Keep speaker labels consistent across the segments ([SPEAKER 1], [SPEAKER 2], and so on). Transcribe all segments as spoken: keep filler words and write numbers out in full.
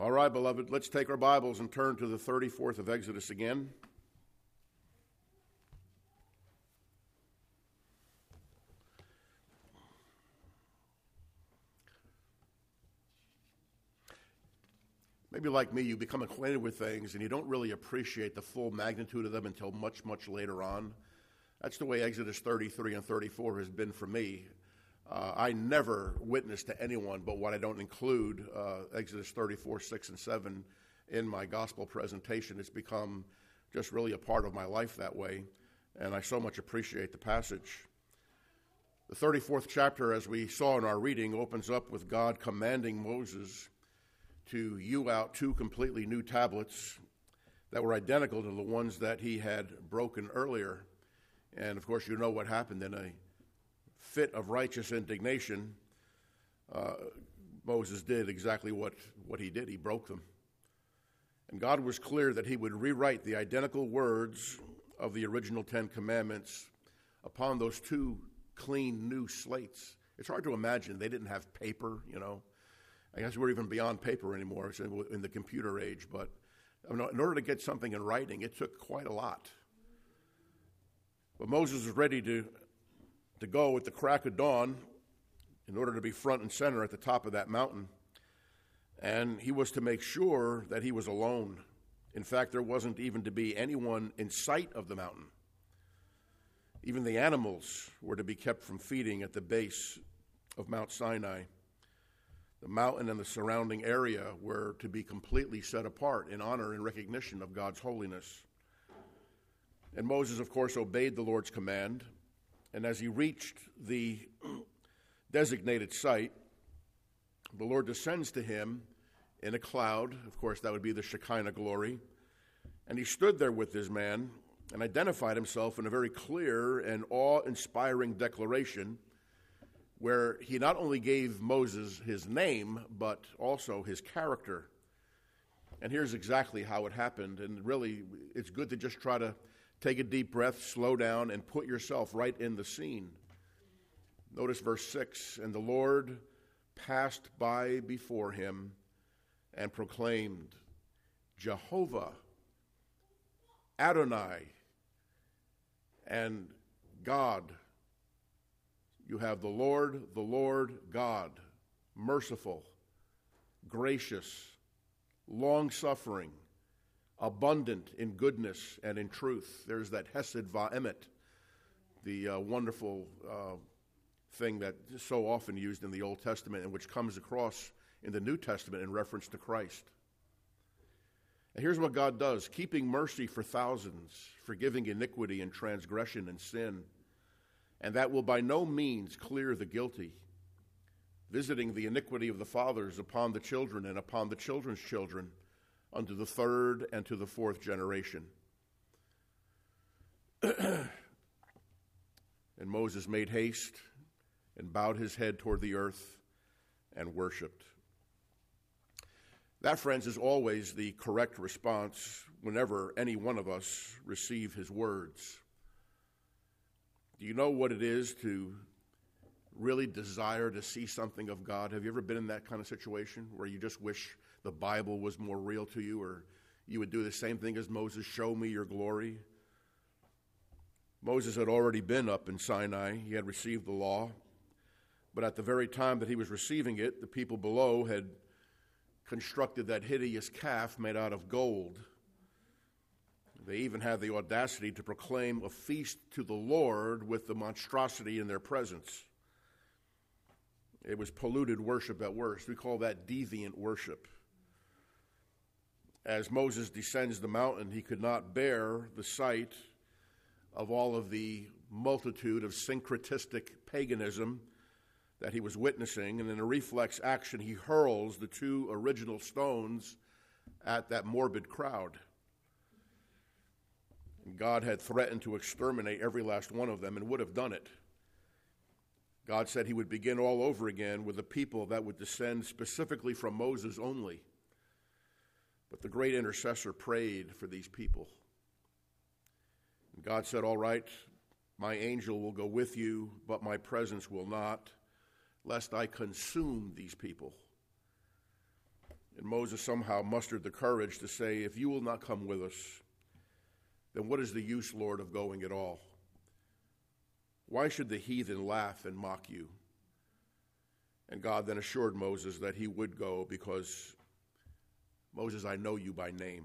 [SPEAKER 1] All right, beloved, let's take our Bibles and turn to the thirty-fourth of Exodus again. Maybe like me, you become acquainted with things and you don't really appreciate the full magnitude of them until much, much later on. That's the way Exodus thirty-three and thirty-four has been for me. Uh, I never witness to anyone but what I don't include uh, Exodus thirty-four, six, and seven in my gospel presentation. It's become just really a part of my life that way, and I so much appreciate the passage. The thirty-fourth chapter, as we saw in our reading, opens up with God commanding Moses to hew out two completely new tablets that were identical to the ones that he had broken earlier. And, of course, you know what happened in a fit of righteous indignation. Uh, Moses did exactly what, what he did. He broke them. And God was clear that he would rewrite the identical words of the original Ten Commandments upon those two clean new slates. It's hard to imagine. They didn't have paper, you know. I guess we're even beyond paper anymore. It's in, in the computer age. But in order to get something in writing, it took quite a lot. But Moses was ready to, to go at the crack of dawn in order to be front and center at the top of that mountain. And he was to make sure that he was alone. In fact, there wasn't even to be anyone in sight of the mountain. Even the animals were to be kept from feeding at the base of Mount Sinai. The mountain and the surrounding area were to be completely set apart in honor and recognition of God's holiness. And Moses, of course, obeyed the Lord's command. And as he reached the designated site, the Lord descends to him in a cloud. Of course, that would be the Shekinah glory. And he stood there with this man and identified himself in a very clear and awe-inspiring declaration where he not only gave Moses his name, but also his character. And here's exactly how it happened. And really, it's good to just try to take a deep breath, slow down, and put yourself right in the scene. Notice verse six, and the Lord passed by before him and proclaimed, Jehovah, Adonai, and God. You have the Lord, the Lord God, merciful, gracious, long-suffering, abundant in goodness and in truth. There's that Hesed Va'emet, the uh, wonderful uh, thing that is so often used in the Old Testament and which comes across in the New Testament in reference to Christ. And here's what God does, keeping mercy for thousands, forgiving iniquity and transgression and sin, and that will by no means clear the guilty, visiting the iniquity of the fathers upon the children and upon the children's children, unto the third and to the fourth generation. And Moses made haste and bowed his head toward the earth and worshiped. That, friends, is always the correct response whenever any one of us receive his words. Do you know what it is to really desire to see something of God? Have you ever been in that kind of situation where you just wish the Bible was more real to you, or you would do the same thing as Moses, show me your glory? Moses had already been up in Sinai. He had received the law. But at the very time that he was receiving it, the people below had constructed that hideous calf made out of gold. They even had the audacity to proclaim a feast to the Lord with the monstrosity in their presence. It was polluted worship at worst. We call that deviant worship. As Moses descends the mountain, he could not bear the sight of all of the multitude of syncretistic paganism that he was witnessing, and in a reflex action, he hurls the two original stones at that morbid crowd. And God had threatened to exterminate every last one of them and would have done it. God said he would begin all over again with a people that would descend specifically from Moses only. But the great intercessor prayed for these people. And God said, all right, my angel will go with you, but my presence will not, lest I consume these people. And Moses somehow mustered the courage to say, if you will not come with us, then what is the use, Lord, of going at all? Why should the heathen laugh and mock you? And God then assured Moses that he would go because, Moses, I know you by name.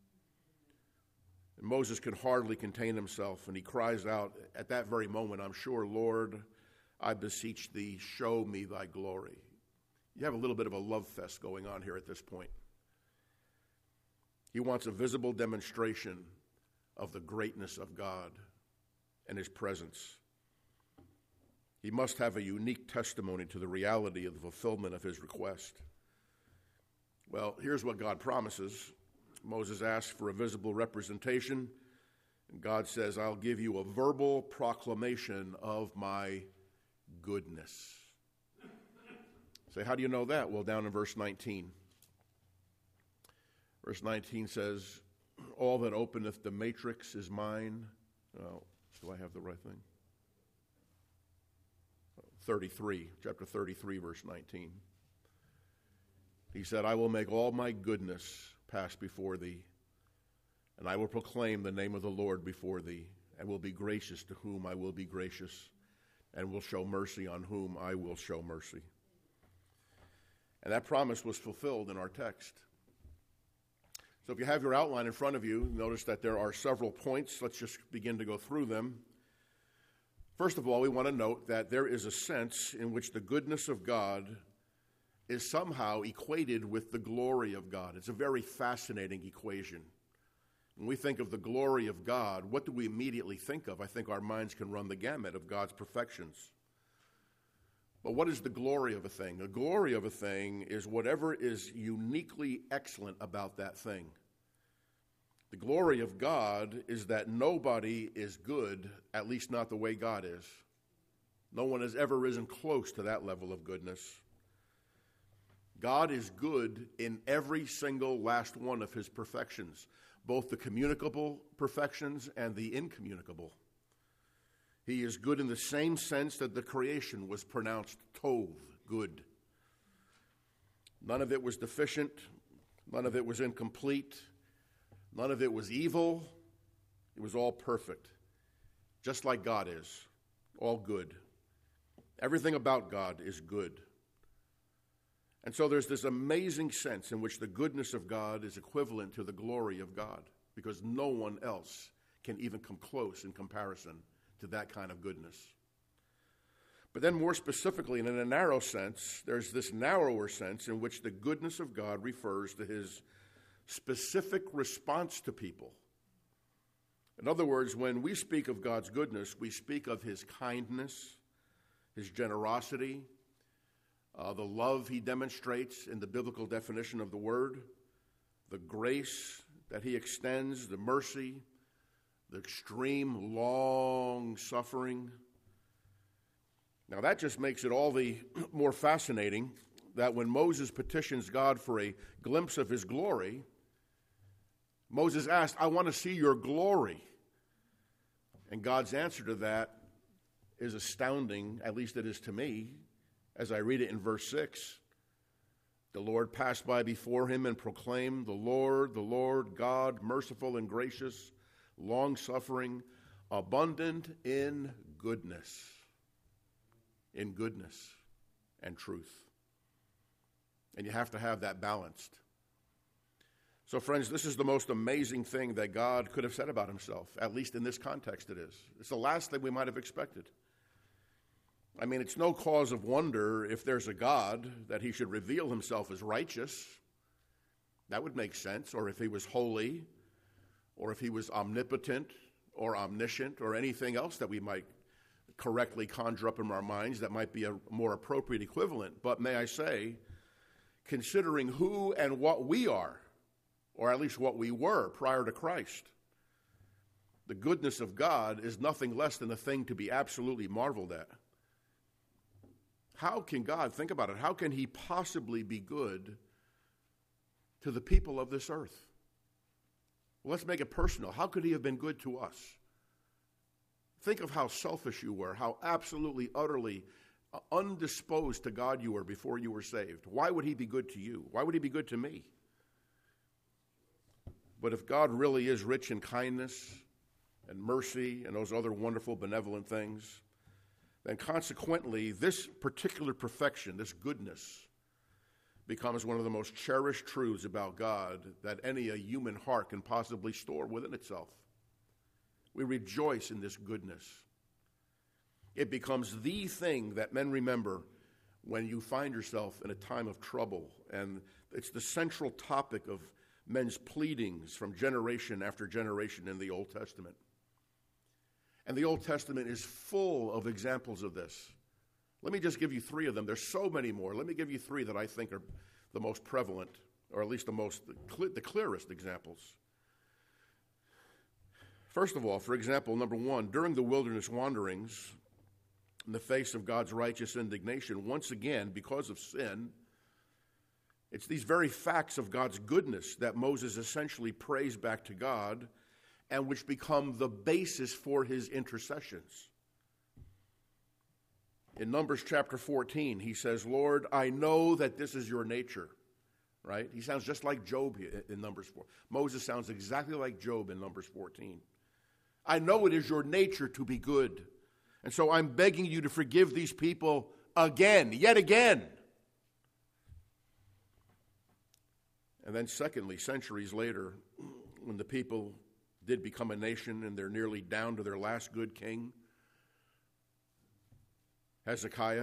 [SPEAKER 1] And Moses could hardly contain himself, and he cries out at that very moment, I'm sure, Lord, I beseech thee, show me thy glory. You have a little bit of a love fest going on here at this point. He wants a visible demonstration of the greatness of God and his presence. He must have a unique testimony to the reality of the fulfillment of his request. Well, here's what God promises. Moses asks for a visible representation, and God says, I'll give you a verbal proclamation of my goodness. Say, how do you know that? Well, down in verse nineteen. Verse nineteen says, all that openeth the matrix is mine. Oh, do I have the right thing? thirty-three, chapter thirty-three, verse nineteen. He said, I will make all my goodness pass before thee, and I will proclaim the name of the Lord before thee, and will be gracious to whom I will be gracious, and will show mercy on whom I will show mercy. And that promise was fulfilled in our text. So if you have your outline in front of you, notice that there are several points. Let's just begin to go through them. First of all, we want to note that there is a sense in which the goodness of God is somehow equated with the glory of God. It's a very fascinating equation. When we think of the glory of God, what do we immediately think of? I think our minds can run the gamut of God's perfections. But what is the glory of a thing? The glory of a thing is whatever is uniquely excellent about that thing. The glory of God is that nobody is good, at least not the way God is. No one has ever risen close to that level of goodness. God is good in every single last one of his perfections, both the communicable perfections and the incommunicable. He is good in the same sense that the creation was pronounced tov, good. None of it was deficient. None of it was incomplete. None of it was evil. It was all perfect, just like God is, all good. Everything about God is good. And so there's this amazing sense in which the goodness of God is equivalent to the glory of God, because no one else can even come close in comparison to that kind of goodness. But then more specifically, and in a narrow sense, there's this narrower sense in which the goodness of God refers to his specific response to people. In other words, when we speak of God's goodness, we speak of his kindness, his generosity, uh, the love he demonstrates in the biblical definition of the word, the grace that he extends, the mercy, the extreme long suffering. Now that just makes it all the more fascinating that when Moses petitions God for a glimpse of his glory, Moses asked, I want to see your glory. And God's answer to that is astounding, at least it is to me, as I read it in verse six. The Lord passed by before him and proclaimed, the Lord, the Lord, God, merciful and gracious, long-suffering, abundant in goodness, in goodness and truth. And you have to have that balanced. So friends, this is the most amazing thing that God could have said about himself, at least in this context it is. It's the last thing we might have expected. I mean, it's no cause of wonder if there's a God that he should reveal himself as righteous. That would make sense. Or if he was holy, or if he was omnipotent or omniscient, or anything else that we might correctly conjure up in our minds that might be a more appropriate equivalent. But may I say, considering who and what we are, or at least what we were prior to Christ, the goodness of God is nothing less than a thing to be absolutely marveled at. How can God, think about it, how can he possibly be good to the people of this earth? Well, let's make it personal. How could he have been good to us? Think of how selfish you were, how absolutely, utterly undisposed to God you were before you were saved. Why would he be good to you? Why would he be good to me? But if God really is rich in kindness and mercy and those other wonderful benevolent things, then consequently this particular perfection, this goodness, becomes one of the most cherished truths about God that any a human heart can possibly store within itself. We rejoice in this goodness. It becomes the thing that men remember when you find yourself in a time of trouble, and it's the central topic of men's pleadings from generation after generation in the Old Testament. And the Old Testament is full of examples of this. Let me just give you three of them. There's so many more. Let me give you three that I think are the most prevalent, or at least the most the clearest examples. First of all, for example, number one, during the wilderness wanderings, in the face of God's righteous indignation, once again, because of sin, it's these very facts of God's goodness that Moses essentially prays back to God and which become the basis for his intercessions. In Numbers chapter fourteen, he says, Lord, I know that this is your nature, right? He sounds just like Job in Numbers four. Moses sounds exactly like Job in Numbers fourteen. I know it is your nature to be good, and so I'm begging you to forgive these people again, yet again. And then secondly, centuries later, when the people did become a nation and they're nearly down to their last good king, Hezekiah,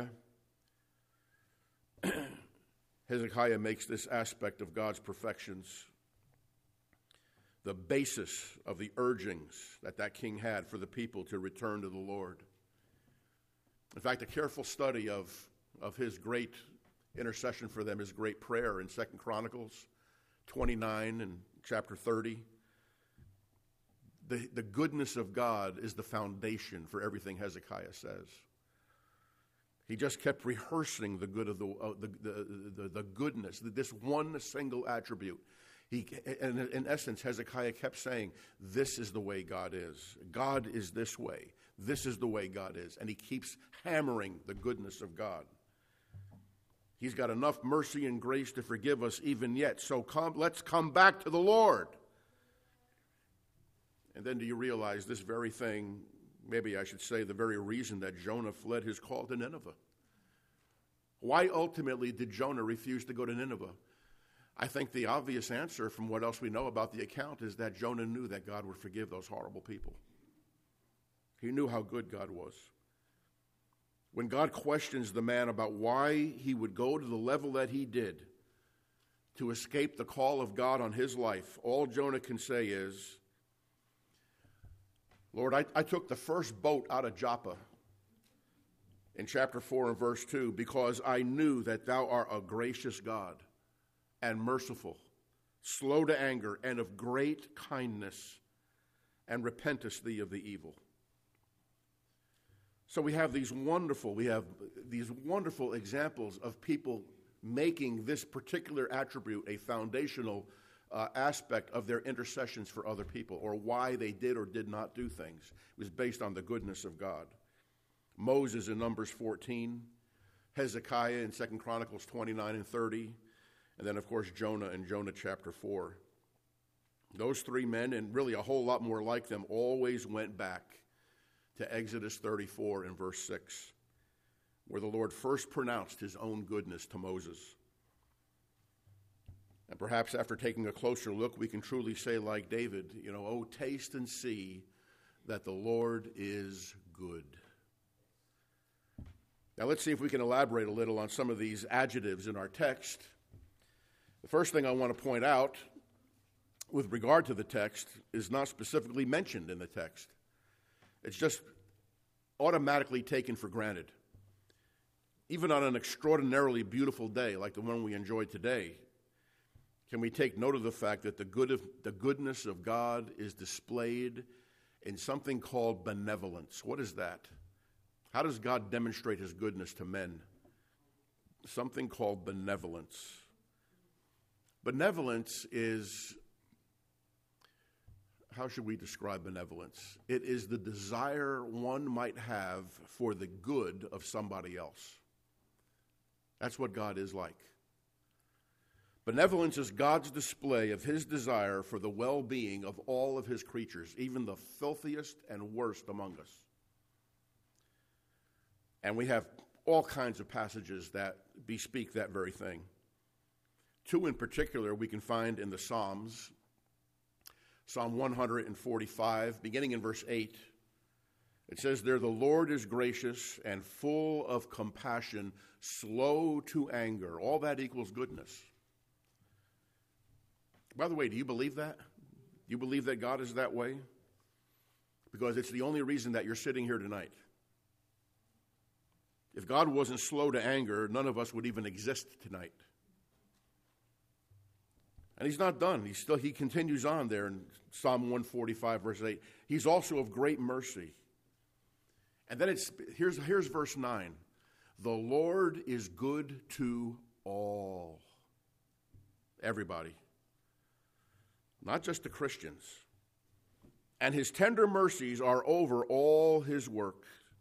[SPEAKER 1] Hezekiah makes this aspect of God's perfections the basis of the urgings that that king had for the people to return to the Lord. In fact, a careful study of, of his great intercession for them, his great prayer in Second Chronicles twenty-nine and chapter thirty. The, the goodness of God is the foundation for everything Hezekiah says. He just kept rehearsing the good of the uh, the, the, the the goodness, this one single attribute. He, and in essence, Hezekiah kept saying, "This is the way God is. God is this way. This is the way God is," and he keeps hammering the goodness of God. He's got enough mercy and grace to forgive us even yet. So come, let's come back to the Lord. And then do you realize this very thing? Maybe I should say the very reason that Jonah fled his call to Nineveh. Why ultimately did Jonah refuse to go to Nineveh? I think the obvious answer from what else we know about the account is that Jonah knew that God would forgive those horrible people. He knew how good God was. When God questions the man about why he would go to the level that he did to escape the call of God on his life, all Jonah can say is, Lord, I, I took the first boat out of Joppa in chapter four and verse two because I knew that thou art a gracious God and merciful, slow to anger, and of great kindness, and repentest thee of the evil. So we have these wonderful, we have these wonderful examples of people making this particular attribute a foundational uh, aspect of their intercessions for other people, or why they did or did not do things. It was based on the goodness of God. Moses in Numbers fourteen, Hezekiah in Second Chronicles twenty-nine and thirty, and then, of course, Jonah in Jonah chapter four. Those three men, and really a whole lot more like them, always went back to Exodus thirty-four and verse six, where the Lord first pronounced his own goodness to Moses. And perhaps after taking a closer look, we can truly say like David, you know, oh, taste and see that the Lord is good. Now let's see if we can elaborate a little on some of these adjectives in our text. The first thing I want to point out with regard to the text is not specifically mentioned in the text. It's just automatically taken for granted. Even on an extraordinarily beautiful day like the one we enjoyed today, can we take note of the fact that the good of the goodness of God is displayed in something called benevolence? What is that? How does God demonstrate his goodness to men? Something called benevolence. Benevolence is, how should we describe benevolence? It is the desire one might have for the good of somebody else. That's what God is like. Benevolence is God's display of his desire for the well-being of all of his creatures, even the filthiest and worst among us. And we have all kinds of passages that bespeak that very thing. Two in particular we can find in the Psalms. Psalm one forty-five, beginning in verse eight. It says there, "The Lord is gracious and full of compassion, slow to anger." All that equals goodness. By the way, do you believe that? Do you believe that God is that way? Because it's the only reason that you're sitting here tonight. If God wasn't slow to anger, none of us would even exist tonight. And he's not done. He's still, he continues on there in Psalm one forty-five, verse eight. He's also of great mercy. And then it's here's, here's verse nine. "The Lord is good to all." Everybody. Not just the Christians. "And his tender mercies are over all his work."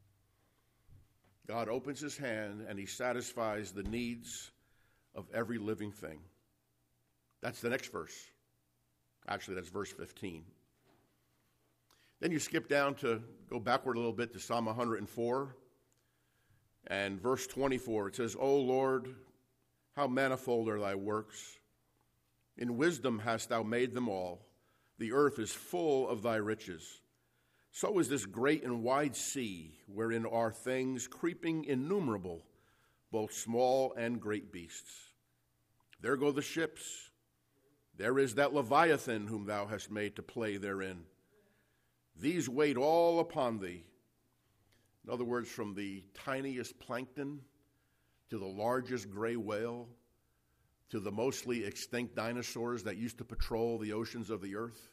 [SPEAKER 1] God opens his hand and he satisfies the needs of every living thing. That's the next verse. Actually, that's verse fifteen. Then you skip down to, go backward a little bit to Psalm one hundred four. And verse twenty-four, it says, "O Lord, how manifold are thy works. In wisdom hast thou made them all. The earth is full of thy riches. So is this great and wide sea, wherein are things creeping innumerable, both small and great beasts. There go the ships. There is that Leviathan whom thou hast made to play therein. These wait all upon thee." In other words, from the tiniest plankton to the largest gray whale to the mostly extinct dinosaurs that used to patrol the oceans of the earth,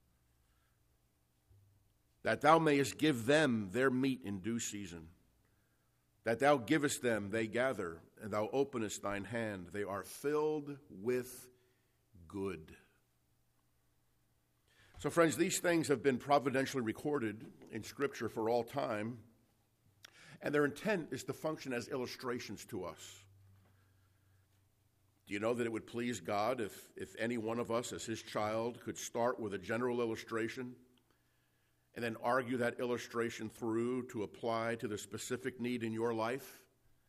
[SPEAKER 1] that thou mayest give them their meat in due season, that thou givest them, they gather, and thou openest thine hand. They are filled with good. So, friends, these things have been providentially recorded in Scripture for all time, and their intent is to function as illustrations to us. Do you know that it would please God if, if any one of us as his child could start with a general illustration and then argue that illustration through to apply to the specific need in your life?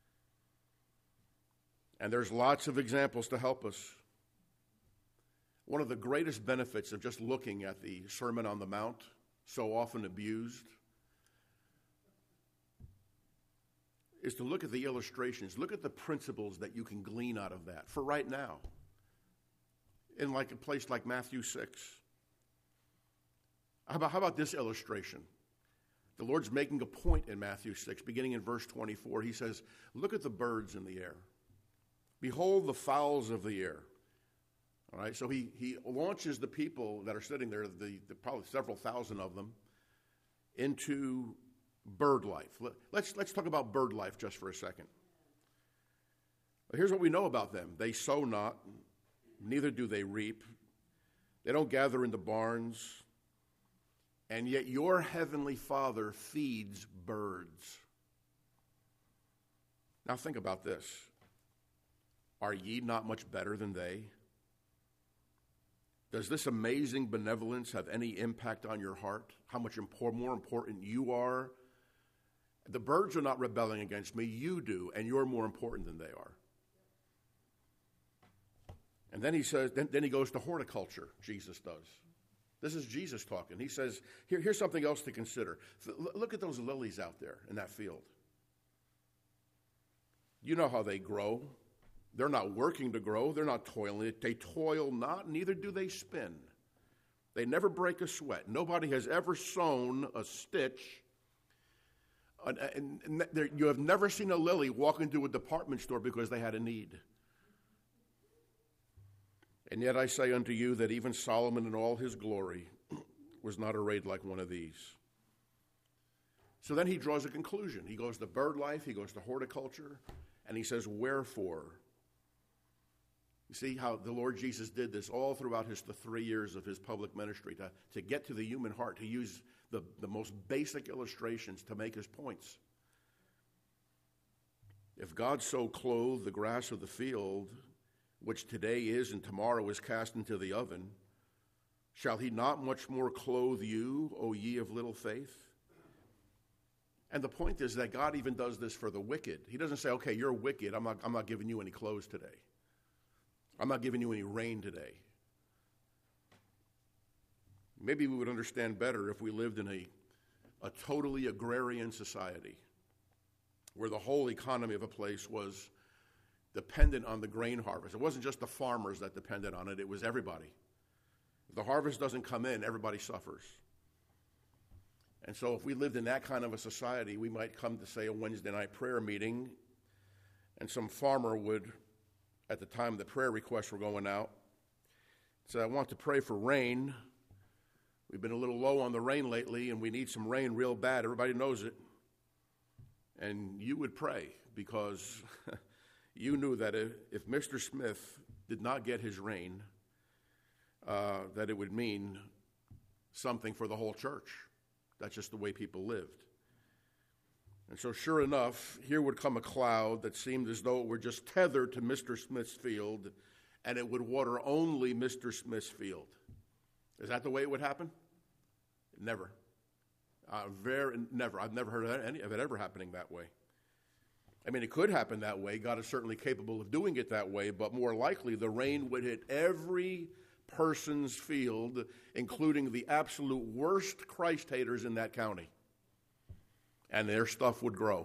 [SPEAKER 1] And there's lots of examples to help us. One of the greatest benefits of just looking at the Sermon on the Mount, so often abused, is to look at the illustrations, look at the principles that you can glean out of that for right now. In like a place like Matthew six. How about, how about this illustration? The Lord's making a point in Matthew six, beginning in verse twenty-four. He says, "Look at the birds in the air. Behold the fowls of the air." All right, so he, he launches the people that are sitting there, the, the probably several thousand of them, into bird life. Let's, let's talk about bird life just for a second. Here's what we know about them. They sow not, neither do they reap. They don't gather into barns. And yet your heavenly Father feeds birds. Now think about this. Are ye not much better than they? Does this amazing benevolence have any impact on your heart? How much impor- more important you are? The birds are not rebelling against me. You do, and you're more important than they are. And then he says, then, then he goes to horticulture, Jesus does. This is Jesus talking. He says, Here, here's something else to consider. Look at those lilies out there in that field. You know how they grow. They're not working to grow. They're not toiling. They toil not, neither do they spin. They never break a sweat. Nobody has ever sewn a stitch. And, and, and there, you have never seen a lily walk into a department store because they had a need. And yet I say unto you that even Solomon in all his glory was not arrayed like one of these. So then he draws a conclusion. He goes to bird life, he goes to horticulture, and he says, wherefore? You see how the Lord Jesus did this all throughout his the three years of his public ministry to, to get to the human heart, to use the, the most basic illustrations to make his points. If God so clothed the grass of the field, which today is and tomorrow is cast into the oven, shall he not much more clothe you, O ye of little faith? And the point is that God even does this for the wicked. He doesn't say, okay, you're wicked, I'm not, I'm not giving you any clothes today. I'm not giving you any rain today. Maybe we would understand better if we lived in a, a totally agrarian society where the whole economy of a place was dependent on the grain harvest. It wasn't just the farmers that depended on it, it was everybody. If the harvest doesn't come in, everybody suffers. And so if we lived in that kind of a society, we might come to, say, a Wednesday night prayer meeting, and some farmer would, at the time the prayer requests were going out, say, I want to pray for rain. We've been a little low on the rain lately, and we need some rain real bad. Everybody knows it. And you would pray because you knew that if, if Mister Smith did not get his rain, uh, that it would mean something for the whole church. That's just the way people lived. And so sure enough, here would come a cloud that seemed as though it were just tethered to Mister Smith's field, and it would water only Mister Smith's field. Is that the way it would happen? Never. Uh, very, never. I've never heard of any of it ever happening that way. I mean, it could happen that way. God is certainly capable of doing it that way, but more likely the rain would hit every person's field, including the absolute worst Christ haters in that county. And their stuff would grow.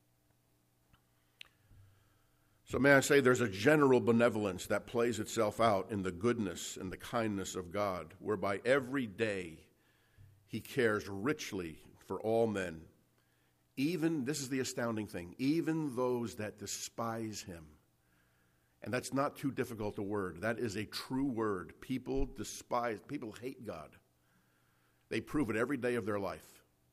[SPEAKER 1] So may I say there's a general benevolence that plays itself out in the goodness and the kindness of God, whereby every day he cares richly for all men, even, this is the astounding thing, even those that despise him. And that's not too difficult a word. That is a true word. People despise, people hate God. They prove it every day of their life.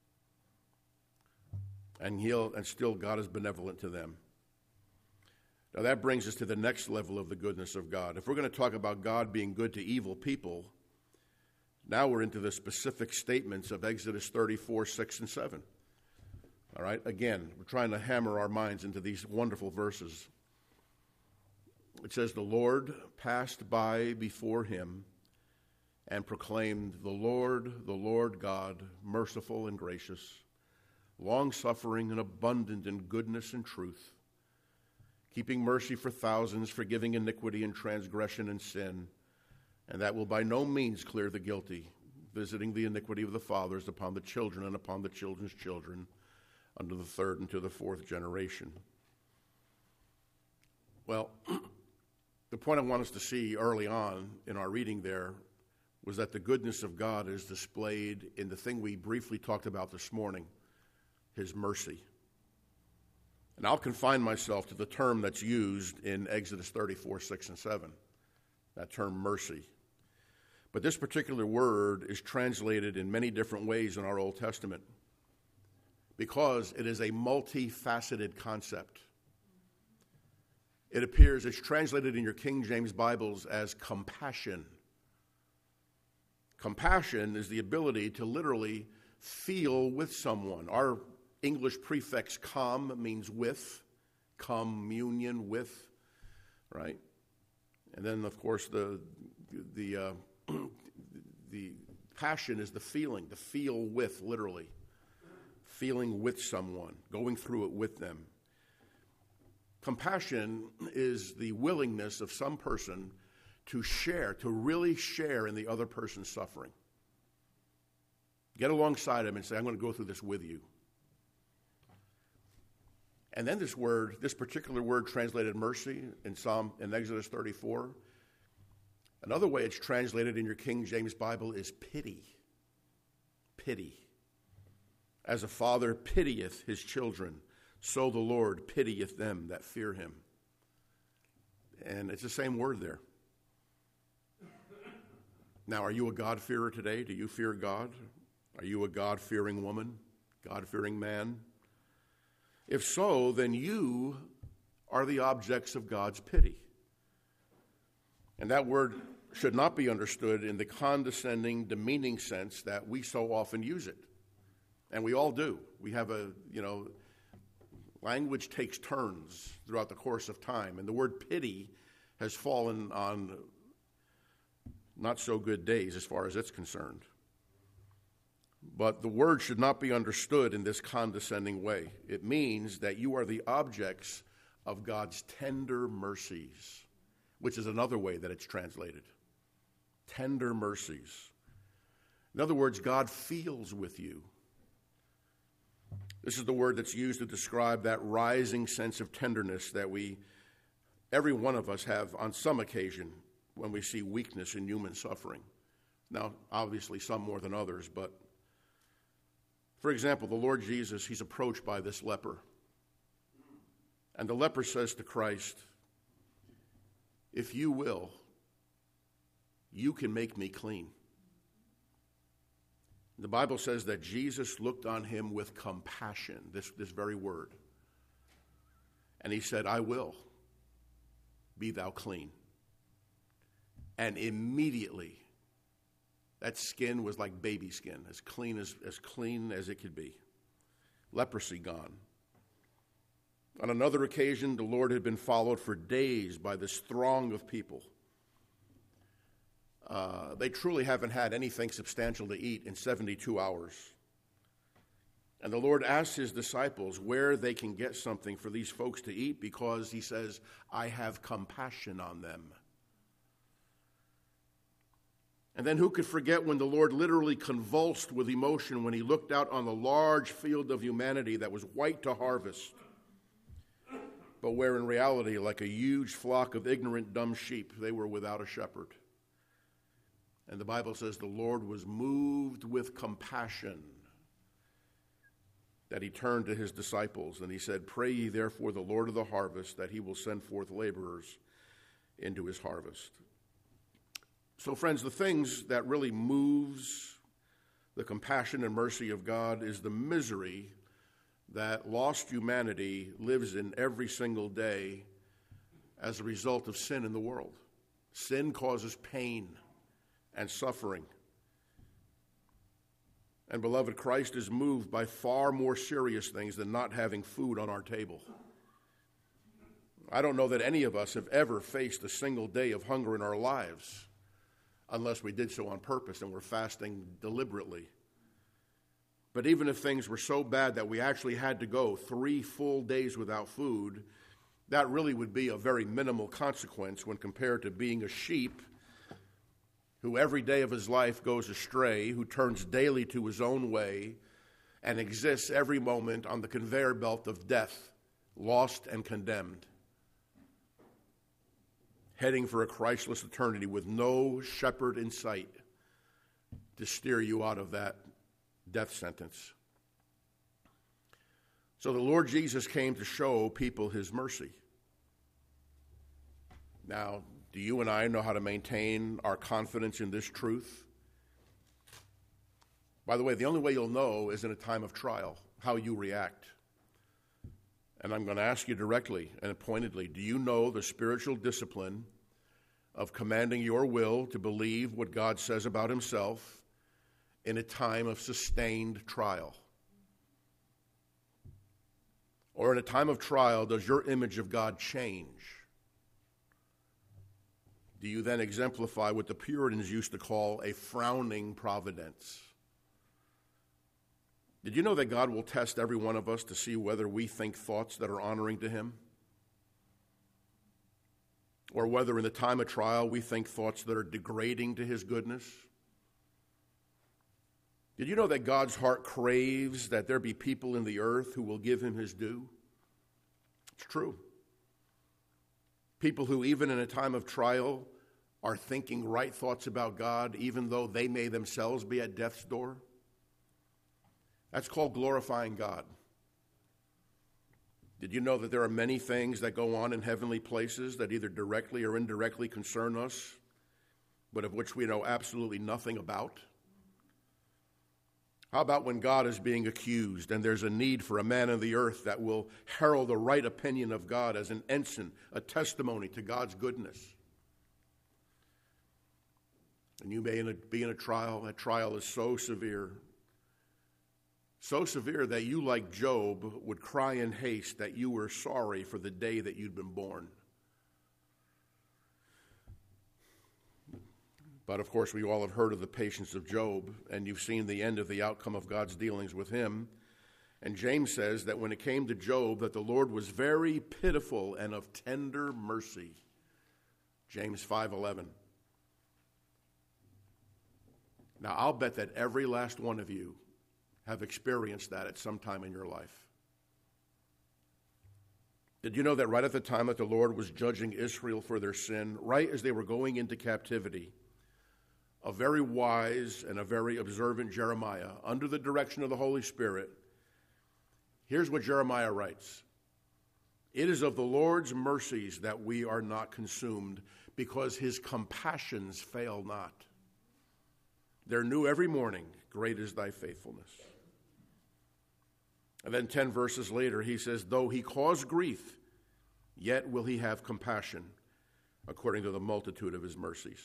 [SPEAKER 1] And he'll, and still God is benevolent to them. Now that brings us to the next level of the goodness of God. If we're going to talk about God being good to evil people, now we're into the specific statements of Exodus thirty-four, six, and seven. All right, again, we're trying to hammer our minds into these wonderful verses. It says, the Lord passed by before him and proclaimed, the Lord, the Lord God, merciful and gracious, long-suffering and abundant in goodness and truth, keeping mercy for thousands, forgiving iniquity and transgression and sin, and that will by no means clear the guilty, visiting the iniquity of the fathers upon the children and upon the children's children, unto the third and to the fourth generation. Well, the point I want us to see early on in our reading there was that the goodness of God is displayed in the thing we briefly talked about this morning, his mercy. And I'll confine myself to the term that's used in Exodus thirty-four, six, and seven, that term mercy. But this particular word is translated in many different ways in our Old Testament because it is a multifaceted concept. It appears, it's translated in your King James Bibles as compassion. Compassion is the ability to literally feel with someone. Our English prefix com means with, communion with, right? And then, of course, the the uh, the passion is the feeling, the feel with, literally. Feeling with someone, going through it with them. Compassion is the willingness of some person to share, to really share in the other person's suffering. Get alongside him and say, I'm going to go through this with you. And then this word, this particular word translated mercy in Psalm, in Exodus thirty-four, another way it's translated in your King James Bible is pity. Pity. As a father pitieth his children, so the Lord pitieth them that fear him. And it's the same word there. Now, are you a God-fearer today? Do you fear God? Are you a God-fearing woman? God-fearing man? If so, then you are the objects of God's pity. And that word should not be understood in the condescending, demeaning sense that we so often use it. And we all do. We have a, you know, language takes turns throughout the course of time. And the word pity has fallen on not so good days as far as it's concerned. But the word should not be understood in this condescending way. It means that you are the objects of God's tender mercies, which is another way that it's translated. Tender mercies. In other words, God feels with you. This is the word that's used to describe that rising sense of tenderness that we, every one of us, have on some occasion when we see weakness in human suffering. Now, obviously, some more than others, but for example, the Lord Jesus, he's approached by this leper. And the leper says to Christ, "If you will, you can make me clean." The Bible says that Jesus looked on him with compassion, this, this very word. And he said, "I will, be thou clean." And immediately, that skin was like baby skin, as clean as, as clean as it could be. Leprosy gone. On another occasion, the Lord had been followed for days by this throng of people. Uh, they truly haven't had anything substantial to eat in seventy-two hours. And the Lord asks his disciples where they can get something for these folks to eat because he says, "I have compassion on them." And then who could forget when the Lord literally convulsed with emotion when he looked out on the large field of humanity that was white to harvest, but where in reality, like a huge flock of ignorant, dumb sheep, they were without a shepherd. And the Bible says the Lord was moved with compassion, that he turned to his disciples and he said, "Pray ye therefore the Lord of the harvest that he will send forth laborers into his harvest." So friends, the things that really moves the compassion and mercy of God is the misery that lost humanity lives in every single day as a result of sin in the world. Sin causes pain and suffering. And beloved, Christ is moved by far more serious things than not having food on our table. I don't know that any of us have ever faced a single day of hunger in our lives unless we did so on purpose and were fasting deliberately. But even if things were so bad that we actually had to go three full days without food, that really would be a very minimal consequence when compared to being a sheep who every day of his life goes astray, who turns daily to his own way, and exists every moment on the conveyor belt of death, lost and condemned, heading for a Christless eternity with no shepherd in sight to steer you out of that death sentence. So the Lord Jesus came to show people his mercy. Now, do you and I know how to maintain our confidence in this truth? By the way, the only way you'll know is in a time of trial, how you react. And I'm going to ask you directly and pointedly, do you know the spiritual discipline of commanding your will to believe what God says about himself in a time of sustained trial? Or in a time of trial, does your image of God change? Do you then exemplify what the Puritans used to call a frowning providence? Did you know that God will test every one of us to see whether we think thoughts that are honoring to him? Or whether in the time of trial we think thoughts that are degrading to his goodness? Did you know that God's heart craves that there be people in the earth who will give him his due? It's true. People who, even in a time of trial, are thinking right thoughts about God, even though they may themselves be at death's door. That's called glorifying God. Did you know that there are many things that go on in heavenly places that either directly or indirectly concern us, but of which we know absolutely nothing about? How about when God is being accused and there's a need for a man on the earth that will herald the right opinion of God as an ensign, a testimony to God's goodness? And you may be in a trial. That trial is so severe, so severe that you, like Job, would cry in haste that you were sorry for the day that you'd been born. But, of course, we all have heard of the patience of Job, and you've seen the end of the outcome of God's dealings with him. And James says that when it came to Job, that the Lord was very pitiful and of tender mercy. James five eleven. Now, I'll bet that every last one of you have experienced that at some time in your life. Did you know that right at the time that the Lord was judging Israel for their sin, right as they were going into captivity, a very wise and a very observant Jeremiah, under the direction of the Holy Spirit, here's what Jeremiah writes. It is of the Lord's mercies that we are not consumed, because his compassions fail not. They're new every morning. Great is thy faithfulness. And then ten verses later, he says, though he cause grief, yet will he have compassion, according to the multitude of his mercies.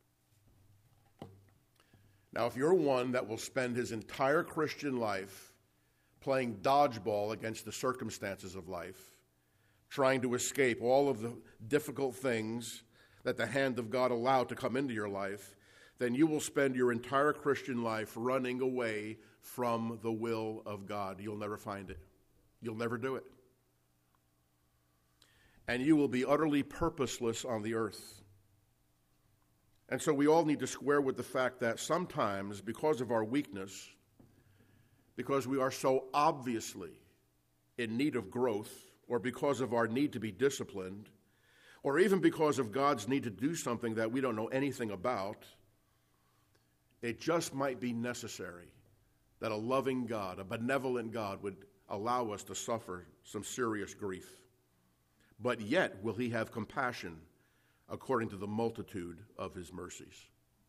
[SPEAKER 1] Now, if you're one that will spend his entire Christian life playing dodgeball against the circumstances of life, trying to escape all of the difficult things that the hand of God allowed to come into your life, then you will spend your entire Christian life running away from the will of God. You'll never find it. You'll never do it. And you will be utterly purposeless on the earth. And so we all need to square with the fact that sometimes, because of our weakness, because we are so obviously in need of growth, or because of our need to be disciplined, or even because of God's need to do something that we don't know anything about, it just might be necessary that a loving God, a benevolent God, would allow us to suffer some serious grief. But yet will he have compassion according to the multitude of his mercies.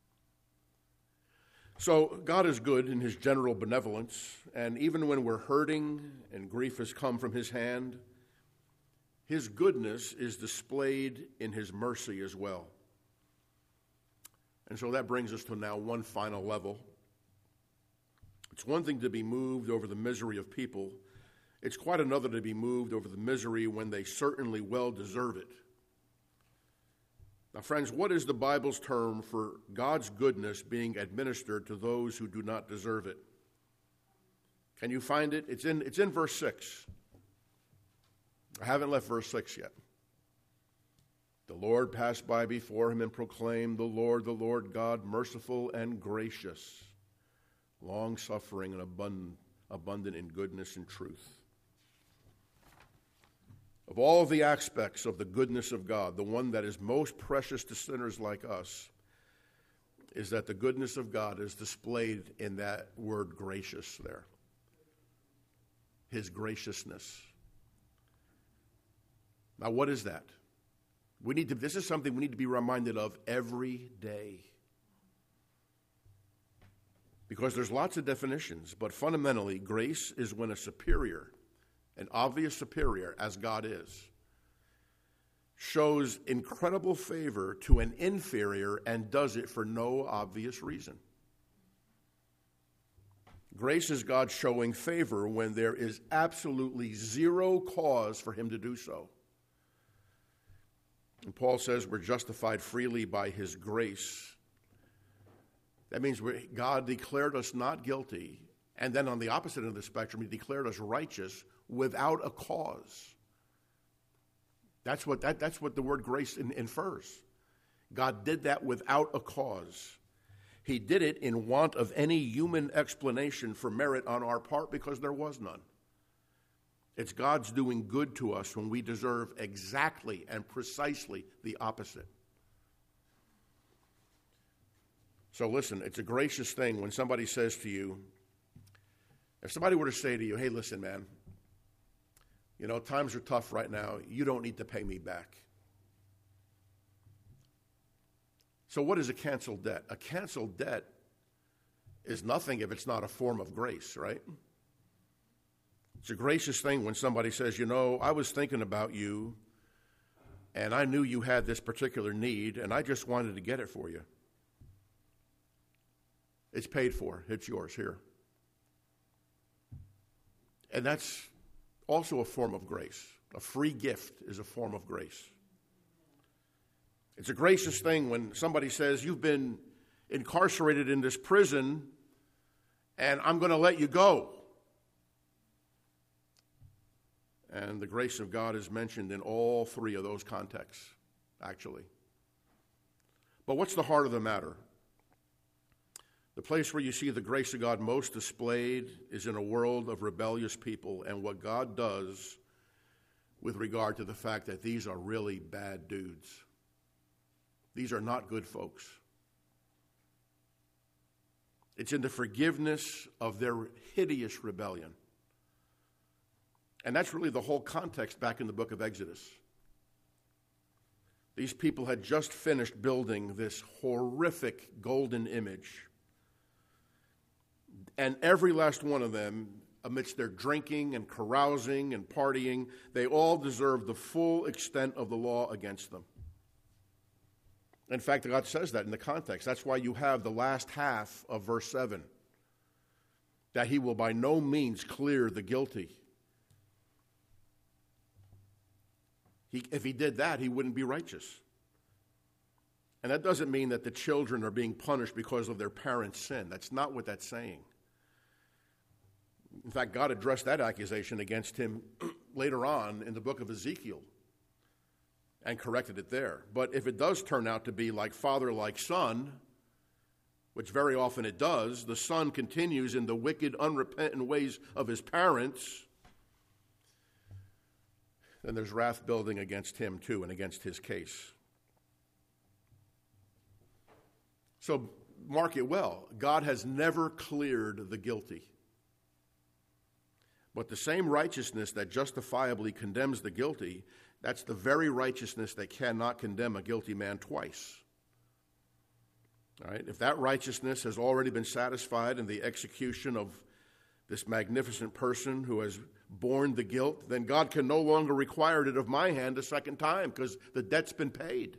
[SPEAKER 1] So God is good in his general benevolence, and even when we're hurting and grief has come from his hand, his goodness is displayed in his mercy as well. And so that brings us to now one final level. It's one thing to be moved over the misery of people. It's quite another to be moved over the misery when they certainly well deserve it. Now, friends, what is the Bible's term for God's goodness being administered to those who do not deserve it? Can you find it? It's in, it's in verse six. I haven't left verse six yet. The Lord passed by before him and proclaimed, the Lord, the Lord God, merciful and gracious, long-suffering and abundant, abundant in goodness and truth. Of all the aspects of the goodness of God, the one that is most precious to sinners like us is that the goodness of God is displayed in that word gracious there. His graciousness. Now, what is that? We need to, this is something we need to be reminded of every day. Because there's lots of definitions, but fundamentally, grace is when a superior, an obvious superior, as God is, shows incredible favor to an inferior and does it for no obvious reason. Grace is God showing favor when there is absolutely zero cause for him to do so. And Paul says we're justified freely by his grace. That means we, God declared us not guilty, and then on the opposite end of the spectrum, he declared us righteous without a cause. That's what, that, that's what the word grace in, infers. God did that without a cause. He did it in want of any human explanation for merit on our part because there was none. It's God's doing good to us when we deserve exactly and precisely the opposite. So listen, it's a gracious thing when somebody says to you, if somebody were to say to you, hey, listen, man, you know, times are tough right now. You don't need to pay me back. So what is a canceled debt? A canceled debt is nothing if it's not a form of grace, right? It's a gracious thing when somebody says, you know, I was thinking about you, and I knew you had this particular need, and I just wanted to get it for you. It's paid for. It's yours here. And that's also a form of grace. A free gift is a form of grace. It's a gracious thing when somebody says, you've been incarcerated in this prison, and I'm going to let you go. And the grace of God is mentioned in all three of those contexts, actually. But what's the heart of the matter? The place where you see the grace of God most displayed is in a world of rebellious people, and what God does with regard to the fact that these are really bad dudes. These are not good folks. It's in the forgiveness of their hideous rebellion. And that's really the whole context back in the book of Exodus. These people had just finished building this horrific golden image. And every last one of them, amidst their drinking and carousing and partying, they all deserved the full extent of the law against them. In fact, God says that in the context. That's why you have the last half of verse seven, that he will by no means clear the guilty. He, if he did that, he wouldn't be righteous. And that doesn't mean that the children are being punished because of their parents' sin. That's not what that's saying. In fact, God addressed that accusation against him later on in the book of Ezekiel and corrected it there. But if it does turn out to be like father, like son, which very often it does, the son continues in the wicked, unrepentant ways of his parents, then there's wrath building against him too and against his case. So mark it well. God has never cleared the guilty. But the same righteousness that justifiably condemns the guilty, that's the very righteousness that cannot condemn a guilty man twice. All right? If that righteousness has already been satisfied in the execution of this magnificent person who has borne the guilt, then God can no longer require it of my hand a second time because the debt's been paid.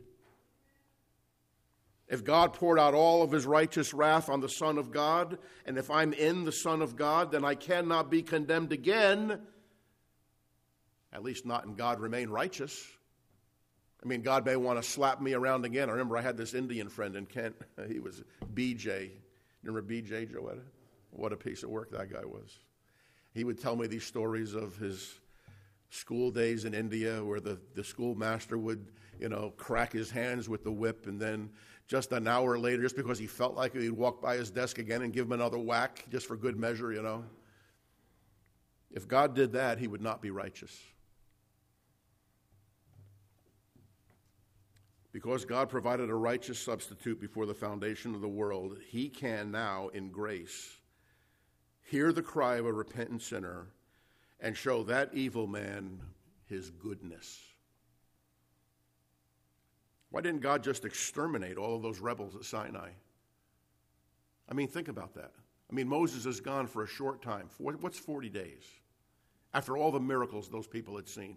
[SPEAKER 1] If God poured out all of his righteous wrath on the Son of God, and if I'm in the Son of God, then I cannot be condemned again, at least not in God remain righteous. I mean, God may want to slap me around again. I remember I had this Indian friend in Kent. He was B J. You remember B J, Joetta? What a piece of work that guy was. He would tell me these stories of his school days in India where the, the schoolmaster would, you know, crack his hands with the whip, and then just an hour later, just because he felt like it, he'd walk by his desk again and give him another whack just for good measure, you know. If God did that, he would not be righteous. Because God provided a righteous substitute before the foundation of the world, he can now, in grace, hear the cry of a repentant sinner and show that evil man his goodness. Why didn't God just exterminate all of those rebels at Sinai? I mean, think about that. I mean, Moses is gone for a short time. What's forty days? After all the miracles those people had seen.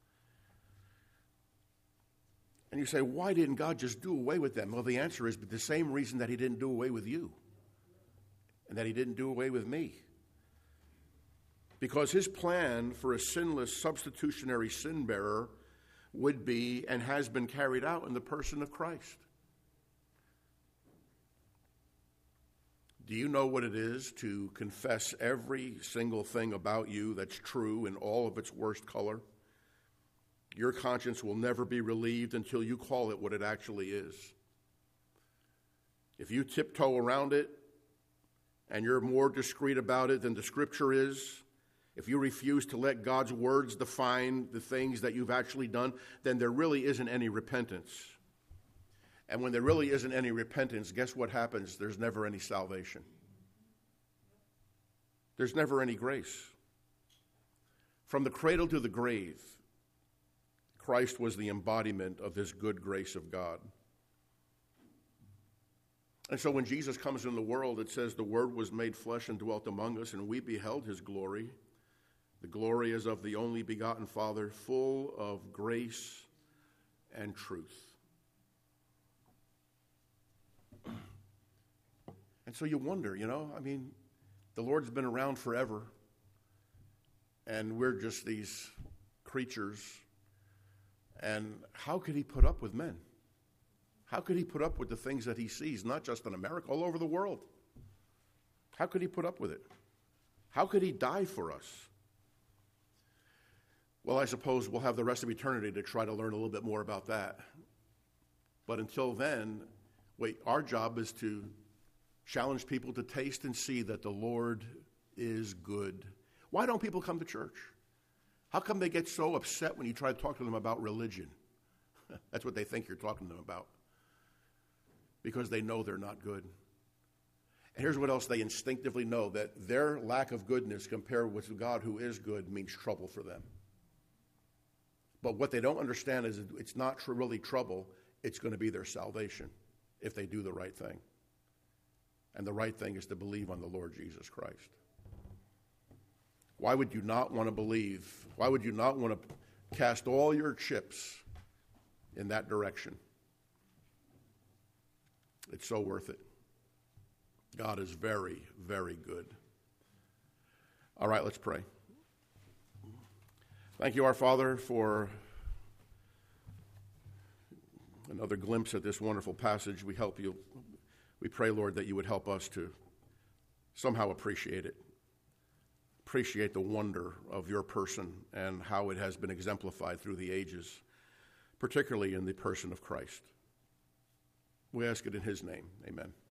[SPEAKER 1] And you say, why didn't God just do away with them? Well, the answer is the same reason that he didn't do away with you and that he didn't do away with me. Because his plan for a sinless substitutionary sin bearer would be and has been carried out in the person of Christ. Do you know what it is to confess every single thing about you that's true in all of its worst color? Your conscience will never be relieved until you call it what it actually is. If you tiptoe around it and you're more discreet about it than the Scripture is, if you refuse to let God's words define the things that you've actually done, then there really isn't any repentance. And when there really isn't any repentance, guess what happens? There's never any salvation. There's never any grace. From the cradle to the grave, Christ was the embodiment of this good grace of God. And so when Jesus comes in the world, it says the Word was made flesh and dwelt among us, and we beheld his glory. The glory is of the only begotten Father, full of grace and truth. And And so you wonder, you know, I mean, the Lord's been around forever, and we're just these creatures. And how could he put up with men? How could he put up with the things that he sees, not just in America, all over the world? How could he put up with it? How could he die for us? Well, I suppose we'll have the rest of eternity to try to learn a little bit more about that. But until then, wait, our job is to challenge people to taste and see that the Lord is good. Why don't people come to church? How come they get so upset when you try to talk to them about religion? That's what they think you're talking to them about. Because they know they're not good. And here's what else they instinctively know, that their lack of goodness compared with God who is good means trouble for them. But what they don't understand is it's not tr- really trouble, it's going to be their salvation if they do the right thing. And the right thing is to believe on the Lord Jesus Christ. Why would you not want to believe? Why would you not want to cast all your chips in that direction? It's so worth it. God is very, very good. All right, let's pray. Thank you, our Father, for another glimpse at this wonderful passage. We help you. We pray, Lord, that you would help us to somehow appreciate it. Appreciate the wonder of your person and how it has been exemplified through the ages, particularly in the person of Christ. We ask it in his name. Amen.